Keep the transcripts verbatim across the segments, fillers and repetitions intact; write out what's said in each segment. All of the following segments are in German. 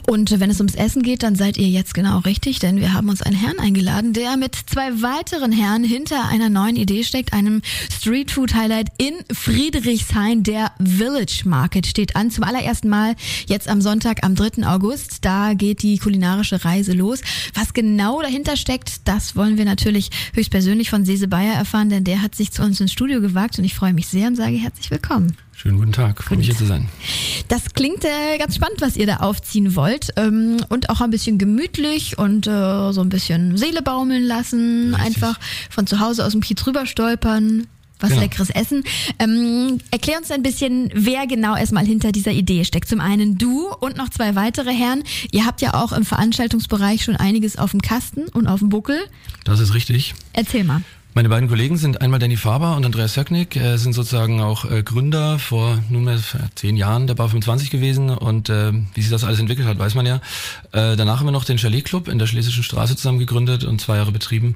Und wenn es ums Essen geht, dann seid ihr jetzt genau richtig, denn wir haben uns einen Herrn eingeladen, der mit zwei weiteren Herren hinter einer neuen Idee steckt, einem Streetfood-Highlight in Friedrichshain. Der Village Market steht an, zum allerersten Mal jetzt am Sonntag, am dritten August. Da geht die kulinarische Reise los. Was genau dahinter steckt, das wollen wir natürlich höchstpersönlich von Sese Bayer erfahren, denn der hat sich zu uns ins Studio gewagt und ich freue mich sehr und sage herzlich willkommen. Schönen guten Tag, freue mich hier zu sein. Das klingt äh, ganz spannend, was ihr da aufziehen wollt ähm, und auch ein bisschen gemütlich und äh, so ein bisschen Seele baumeln lassen, Richtig. Einfach von zu Hause aus dem Kiez rüber stolpern, was genau. Leckeres essen. Ähm, erklär uns ein bisschen, wer genau erstmal hinter dieser Idee steckt. Zum einen du und noch zwei weitere Herren. Ihr habt ja auch im Veranstaltungsbereich schon einiges auf dem Kasten und auf dem Buckel. Das ist richtig. Erzähl mal. Meine beiden Kollegen sind einmal Danny Faber und Andreas Söcknick, äh, sind sozusagen auch äh, Gründer vor nunmehr zehn Jahren der Bar fünfundzwanzig gewesen und äh, wie sich das alles entwickelt hat, weiß man ja. Äh, danach haben wir noch den Chalet Club in der Schlesischen Straße zusammen gegründet und zwei Jahre betrieben.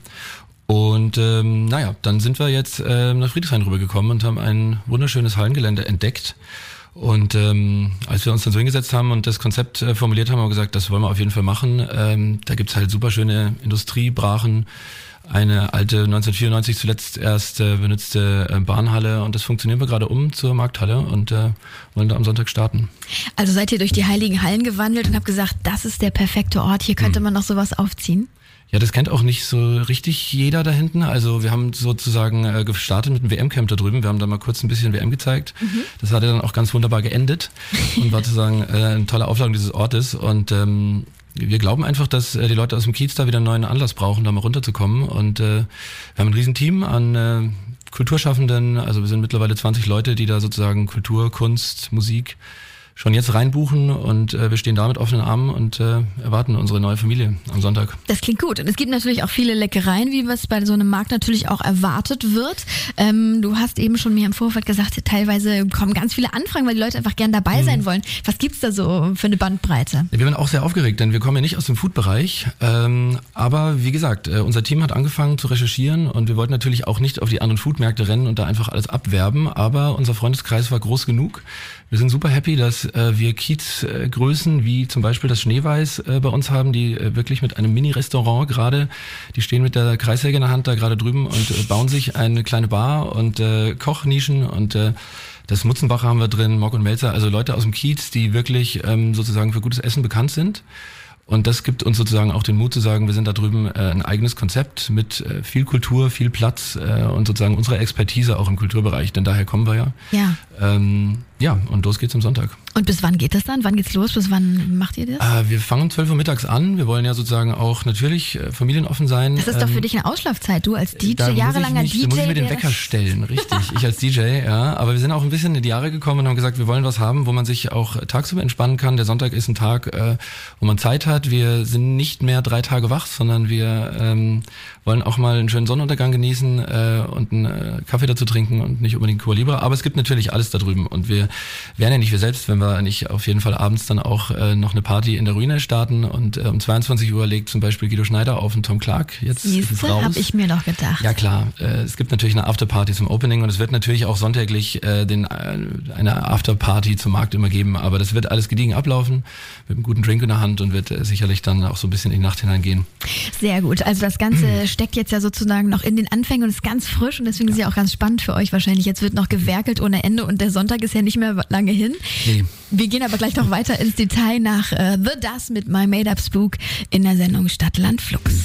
Und ähm, naja, dann sind wir jetzt äh, nach Friedrichshain rübergekommen und haben ein wunderschönes Hallengelände entdeckt. Und ähm, als wir uns dann so hingesetzt haben und das Konzept äh, formuliert haben, haben wir gesagt, das wollen wir auf jeden Fall machen. Ähm, da gibt's halt super schöne Industriebrachen, eine alte neunzehnhundertvierundneunzig zuletzt erst äh, benutzte äh, Bahnhalle und das funktionieren wir gerade um zur Markthalle und äh, wollen da am Sonntag starten. Also seid ihr durch die heiligen Hallen gewandelt und habt gesagt, das ist der perfekte Ort, hier könnte hm. man noch sowas aufziehen? Ja, das kennt auch nicht so richtig jeder da hinten. Also wir haben sozusagen äh, gestartet mit einem W M-Camp da drüben. Wir haben da mal kurz ein bisschen W M gezeigt. Mhm. Das hat ja dann auch ganz wunderbar geendet und war sozusagen äh, eine tolle Aufladung dieses Ortes und ähm, wir glauben einfach, dass äh, die Leute aus dem Kiez da wieder einen neuen Anlass brauchen, da mal runterzukommen. Und äh, wir haben ein Riesenteam an äh, Kulturschaffenden. Also wir sind mittlerweile zwanzig Leute, die da sozusagen Kultur, Kunst, Musik schon jetzt reinbuchen und äh, wir stehen da mit offenen Armen und äh, erwarten unsere neue Familie am Sonntag. Das klingt gut. Und es gibt natürlich auch viele Leckereien, wie was bei so einem Markt natürlich auch erwartet wird. Ähm, du hast eben schon mir im Vorfeld gesagt, teilweise kommen ganz viele Anfragen, weil die Leute einfach gern dabei mhm. sein wollen. Was gibt's da so für eine Bandbreite? Ja, wir sind auch sehr aufgeregt, denn wir kommen ja nicht aus dem Food-Bereich. Ähm, aber wie gesagt, äh, unser Team hat angefangen zu recherchieren und wir wollten natürlich auch nicht auf die anderen Foodmärkte rennen und da einfach alles abwerben. Aber unser Freundeskreis war groß genug. Wir sind super happy, dass äh, wir Kiezgrößen äh, wie zum Beispiel das Schneeweiß äh, bei uns haben, die äh, wirklich mit einem Mini-Restaurant gerade, die stehen mit der Kreissäge in der Hand da gerade drüben und äh, bauen sich eine kleine Bar und äh, Kochnischen und äh, das Mutzenbacher haben wir drin, Mock und Melzer, also Leute aus dem Kiez, die wirklich ähm, sozusagen für gutes Essen bekannt sind. Und das gibt uns sozusagen auch den Mut zu sagen, wir sind da drüben äh, ein eigenes Konzept mit äh, viel Kultur, viel Platz äh, und sozusagen unserer Expertise auch im Kulturbereich, denn daher kommen wir ja. Ja. Ähm, ja, und los geht's am Sonntag. Und bis wann geht das dann? Wann geht's los? Bis wann macht ihr das? Äh, wir fangen um zwölf Uhr mittags an. Wir wollen ja sozusagen auch natürlich äh, familienoffen sein. Das ist doch für ähm, dich eine Ausschlafzeit. Du als D J, da jahrelanger mich, D J. Da muss ich mir den Wecker stellen, richtig. Ich als D J, ja. Aber wir sind auch ein bisschen in die Jahre gekommen und haben gesagt, wir wollen was haben, wo man sich auch tagsüber entspannen kann. Der Sonntag ist ein Tag, äh, wo man Zeit hat. Wir sind nicht mehr drei Tage wach, sondern wir ähm, wollen auch mal einen schönen Sonnenuntergang genießen äh, und einen äh, Kaffee dazu trinken und nicht unbedingt Cuba Libre. Aber es gibt natürlich alles da drüben und wir wären ja nicht wir selbst, wenn wir nicht auf jeden Fall abends dann auch äh, noch eine Party in der Ruine starten und äh, um zweiundzwanzig Uhr legt zum Beispiel Guido Schneider auf und Tom Clark. Jetzt ist es raus. Habe ich mir noch gedacht. Ja klar, äh, es gibt natürlich eine Afterparty zum Opening und es wird natürlich auch sonntäglich äh, den, äh, eine Afterparty zum Markt immer geben, aber das wird alles gediegen ablaufen mit einem guten Drink in der Hand und wird äh, sicherlich dann auch so ein bisschen in die Nacht hineingehen. Sehr gut, also das Ganze steckt jetzt ja sozusagen noch in den Anfängen und ist ganz frisch und deswegen ist es ja auch ganz spannend für euch wahrscheinlich. Jetzt wird noch gewerkelt ohne Ende und der Sonntag ist ja nicht mehr lange hin. Nee. Wir gehen aber gleich noch weiter ins Detail nach äh, The Dust mit My Made Up Spook in der Sendung Stadt, Land, Flux.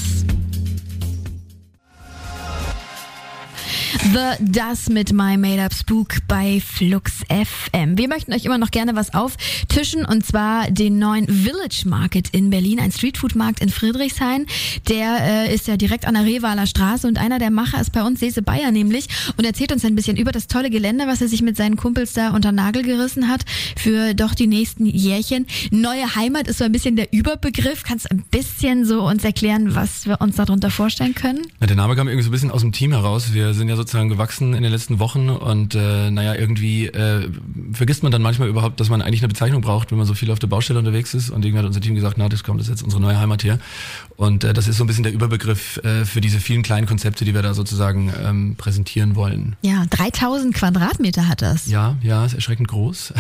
The Dust mit My Made Up Spook bei Flux F M. Wir möchten euch immer noch gerne was auftischen und zwar den neuen Village Market in Berlin, ein Streetfood-Markt in Friedrichshain. Der äh, ist ja direkt an der Revaler Straße und einer der Macher ist bei uns Sese Bayer nämlich und erzählt uns ein bisschen über das tolle Gelände, was er sich mit seinen Kumpels da unter Nagel gerissen hat für doch die nächsten Jährchen. Neue Heimat ist so ein bisschen der Überbegriff. Kannst du ein bisschen so uns erklären, was wir uns darunter vorstellen können? Ja, der Name kam irgendwie so ein bisschen aus dem Team heraus. Wir sind ja sozusagen sozusagen gewachsen in den letzten Wochen und äh, naja, irgendwie äh, vergisst man dann manchmal überhaupt, dass man eigentlich eine Bezeichnung braucht, wenn man so viel auf der Baustelle unterwegs ist und irgendwann hat unser Team gesagt, na, das kommt, das ist jetzt unsere neue Heimat hier und äh, das ist so ein bisschen der Überbegriff äh, für diese vielen kleinen Konzepte, die wir da sozusagen ähm, präsentieren wollen. Ja, dreitausend Quadratmeter hat das. Ja, ja, ist erschreckend groß.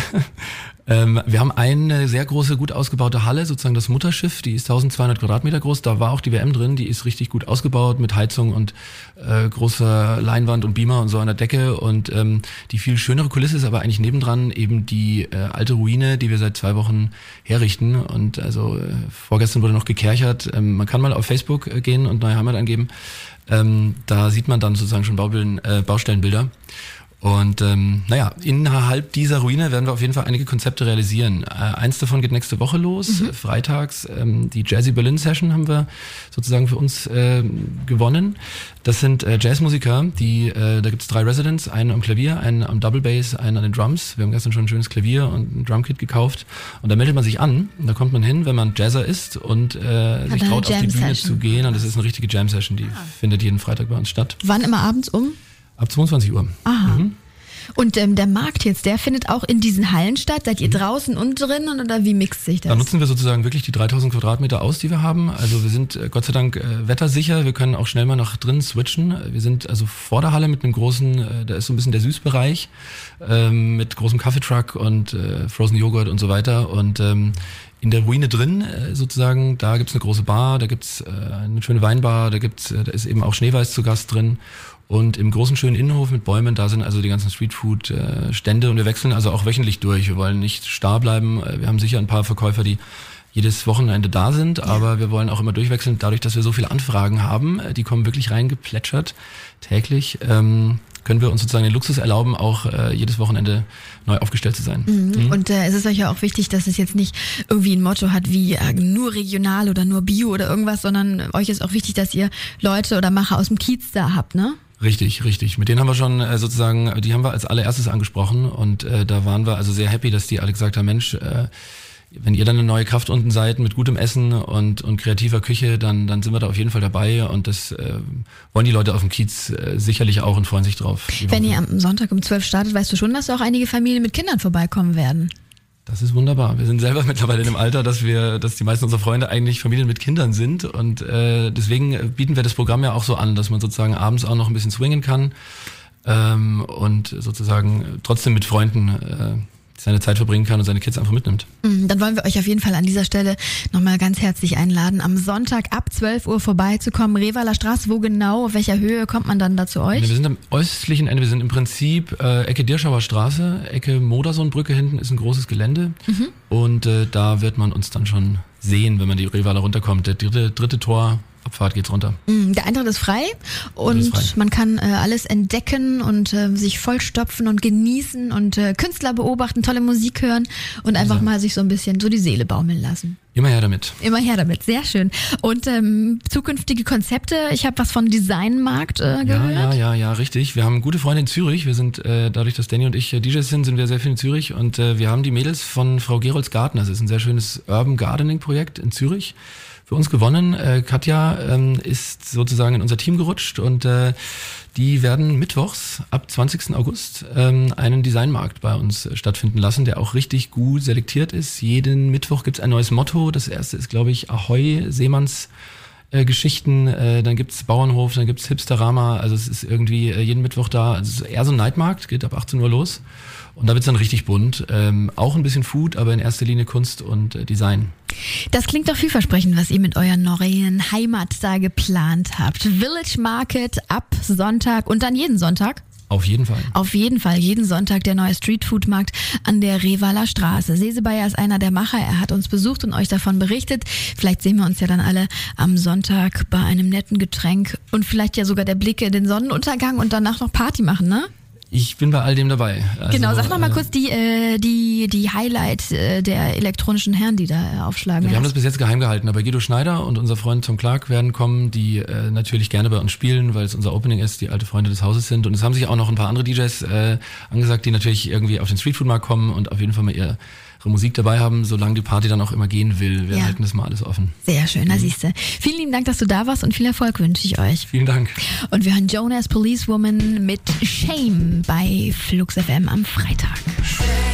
Ähm, wir haben eine sehr große, gut ausgebaute Halle, sozusagen das Mutterschiff, die ist eintausendzweihundert Quadratmeter groß, da war auch die W M drin, die ist richtig gut ausgebaut mit Heizung und äh, großer Leinwand und Beamer und so an der Decke und ähm, die viel schönere Kulisse ist aber eigentlich nebendran eben die äh, alte Ruine, die wir seit zwei Wochen herrichten und also äh, vorgestern wurde noch gekerchert, ähm, man kann mal auf Facebook äh, gehen und Neue Heimat eingeben, ähm, da sieht man dann sozusagen schon Baubilden, äh, Baustellenbilder. Und ähm, naja, innerhalb dieser Ruine werden wir auf jeden Fall einige Konzepte realisieren. Äh, eins davon geht nächste Woche los, mhm. freitags. Ähm, die Jazzy Berlin Session haben wir sozusagen für uns äh, gewonnen. Das sind äh, Jazzmusiker, die äh, da gibt's drei Residents, einen am Klavier, einen am Double Bass, einen an den Drums. Wir haben gestern schon ein schönes Klavier und ein Drumkit gekauft. Und da meldet man sich an. Und da kommt man hin, wenn man Jazzer ist und äh, sich traut, auf die Bühne zu gehen. Und das ist eine richtige Jam Session, die ah. findet jeden Freitag bei uns statt. Wann immer abends um? Ab zweiundzwanzig Uhr. Aha. Mhm. Und ähm, der Markt jetzt, der findet auch in diesen Hallen statt? Seid ihr draußen und drinnen oder wie mixt sich das? Da nutzen wir sozusagen wirklich die dreitausend Quadratmeter aus, die wir haben. Also wir sind äh, Gott sei Dank äh, wettersicher. Wir können auch schnell mal nach drinnen switchen. Wir sind also vor der Halle mit einem großen, äh, da ist so ein bisschen der Süßbereich äh, mit großem Kaffeetruck und äh, Frozen Joghurt und so weiter. Und ähm, in der Ruine drin äh, sozusagen, da gibt's eine große Bar, da gibt's äh, eine schöne Weinbar, da gibt's, äh, da ist eben auch Schneeweiß zu Gast drin. Und im großen schönen Innenhof mit Bäumen, da sind also die ganzen Streetfood-Stände und wir wechseln also auch wöchentlich durch. Wir wollen nicht starr bleiben. Wir haben sicher ein paar Verkäufer, die jedes Wochenende da sind, aber wir wollen auch immer durchwechseln. Dadurch, dass wir so viele Anfragen haben, die kommen wirklich reingeplätschert täglich, ähm, können wir uns sozusagen den Luxus erlauben, auch äh, jedes Wochenende neu aufgestellt zu sein. Mhm. Mhm. Und äh, es ist euch ja auch wichtig, dass es jetzt nicht irgendwie ein Motto hat wie äh, nur regional oder nur Bio oder irgendwas, sondern euch ist auch wichtig, dass ihr Leute oder Macher aus dem Kiez da habt, ne? Richtig, richtig. Mit denen haben wir schon äh, sozusagen, die haben wir als allererstes angesprochen und äh, da waren wir also sehr happy, dass die alle gesagt haben, Mensch, äh, wenn ihr dann eine neue Kraft unten seid mit gutem Essen und und kreativer Küche, dann dann sind wir da auf jeden Fall dabei und das äh, wollen die Leute auf dem Kiez äh, sicherlich auch und freuen sich drauf. Wenn ihr am Sonntag um zwölf startet, weißt du schon, dass auch einige Familien mit Kindern vorbeikommen werden? Das ist wunderbar. Wir sind selber mittlerweile in dem Alter, dass wir, dass die meisten unserer Freunde eigentlich Familien mit Kindern sind und äh, deswegen bieten wir das Programm ja auch so an, dass man sozusagen abends auch noch ein bisschen swingen kann ähm, und sozusagen trotzdem mit Freunden äh, seine Zeit verbringen kann und seine Kids einfach mitnimmt. Dann wollen wir euch auf jeden Fall an dieser Stelle nochmal ganz herzlich einladen, am Sonntag ab zwölf Uhr vorbeizukommen. Revaler Straße, wo genau, auf welcher Höhe kommt man dann da zu euch? Wir sind am östlichen Ende, wir sind im Prinzip äh, Ecke Dirschauer Straße, Ecke Modersohnbrücke, hinten ist ein großes Gelände mhm. und äh, da wird man uns dann schon sehen, wenn man die Revaler runterkommt. Der dritte, dritte Tor, Abfahrt geht's runter. Der Eintritt ist frei und ist frei. Man kann äh, alles entdecken und äh, sich vollstopfen und genießen und äh, Künstler beobachten, tolle Musik hören und einfach also. mal sich so ein bisschen so die Seele baumeln lassen. Immer her damit. Immer her damit, sehr schön. Und ähm, zukünftige Konzepte, ich habe was von Designmarkt äh, gehört. Ja, ja, ja, ja, richtig. Wir haben gute Freunde in Zürich. Wir sind, äh, dadurch, dass Danny und ich äh, D Js sind, sind wir sehr viel in Zürich und äh, wir haben die Mädels von Frau Gerolds Garten. Das ist ein sehr schönes Urban Gardening Projekt in Zürich. Für uns gewonnen. Äh, Katja ähm, ist sozusagen in unser Team gerutscht und äh, die werden mittwochs ab zwanzigsten August ähm, einen Designmarkt bei uns äh, stattfinden lassen, der auch richtig gut selektiert ist. Jeden Mittwoch gibt's ein neues Motto. Das erste ist, glaube ich, Ahoi, Seemanns äh, Geschichten. Äh, dann gibt's Bauernhof, dann gibt's Hipsterama. Also es ist irgendwie äh, jeden Mittwoch da. Also es ist eher so ein Nightmarkt, geht ab achtzehn Uhr los. Und da wird's dann richtig bunt. Ähm, auch ein bisschen Food, aber in erster Linie Kunst und äh, Design. Das klingt doch vielversprechend, was ihr mit eurer neuen Heimat da geplant habt. Village Market ab Sonntag und dann jeden Sonntag? Auf jeden Fall. Auf jeden Fall, jeden Sonntag der neue Streetfood-Markt an der Revaler Straße. Sesebayer ist einer der Macher, er hat uns besucht und euch davon berichtet. Vielleicht sehen wir uns ja dann alle am Sonntag bei einem netten Getränk und vielleicht ja sogar der Blick in den Sonnenuntergang und danach noch Party machen, ne? Ich bin bei all dem dabei. Also, genau, sag noch mal äh, kurz die äh, die die Highlight äh, der elektronischen Herren, die da äh, aufschlagen. Wir hast. haben das bis jetzt geheim gehalten, aber Guido Schneider und unser Freund Tom Clark werden kommen, die äh, natürlich gerne bei uns spielen, weil es unser Opening ist, die alte Freunde des Hauses sind. Und es haben sich auch noch ein paar andere D Js äh, angesagt, die natürlich irgendwie auf den Streetfood-Markt kommen und auf jeden Fall mal ihr Musik dabei haben, solange die Party dann auch immer gehen will. Wir Ja. halten das mal alles offen. Sehr schön, da siehst du. Vielen lieben Dank, dass du da warst und viel Erfolg wünsche ich euch. Vielen Dank. Und wir hören Jonas Policewoman mit Shame bei Flux F M am Freitag.